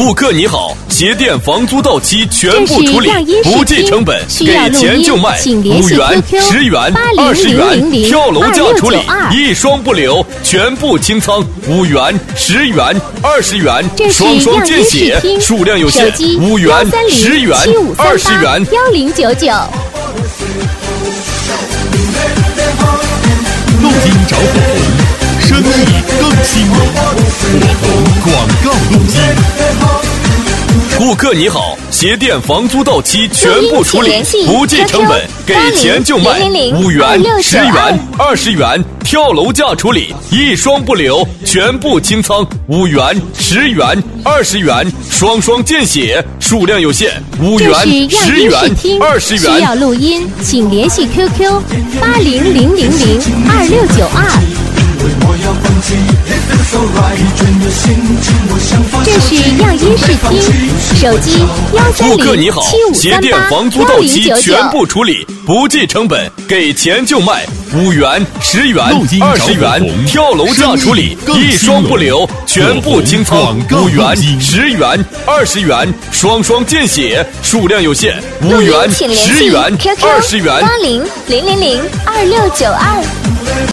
顾客你好，鞋店房租到期全部处理，不计成本，给钱就卖，5元、10元、20元，跳楼价处理，一双不留，全部清仓，5元、10元、20元，双双见血，数量有限，5元、10元、20元 1099。 录音找火红，生意更兴隆，火红广告录音。 顾客你好，鞋店房租到期全部处理，不计成本，给钱就卖，5元、10元、20元，跳楼价处理，一双不留，全部清仓，5元、10元、20元，双双见血，数量有限，5元、10元、20元。 需要录音，请联系 QQ800002692。这是样音视听，手机顾客你好，鞋店房租到期 13075381099。 全部处理，不计成本，给钱就卖，5元、10元、20元，跳楼价处理，一双不留，全部清仓，5元、10元、20元，双双见血，数量有限，5元、10元、20元。 8000002692。